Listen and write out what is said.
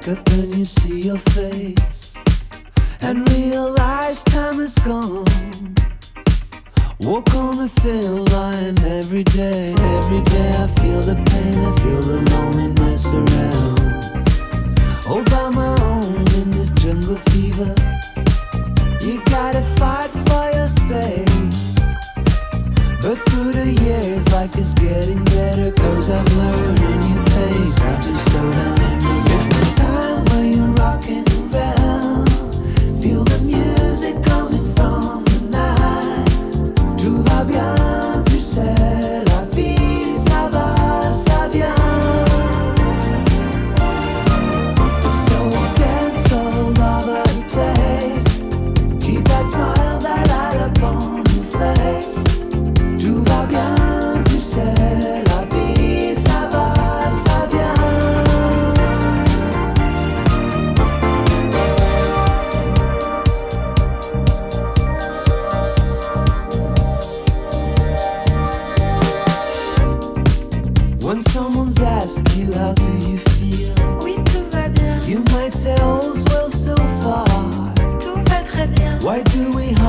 wake up and you see your face and realize time is gone. Walk on a thin line every day I feel the pain, I feel the loneliness around. All by my own in this jungle fever. You gotta fight for your space. But through the years life is getting better, 'cause I've learned a new pace. Time to slow down and move. It's the time when you're rocking around. Feel the music coming from the night. Tout va bien, tu sais, la vie ça va, ça vient. So dance all over the place. Keep that smile, that light upon your face. Tout va bien, tu sais, la vie ça va, ça vient. When someone's asked you how do you feel, Oui, tout va bien, you might say all's well so far. tout va très bien. Why do we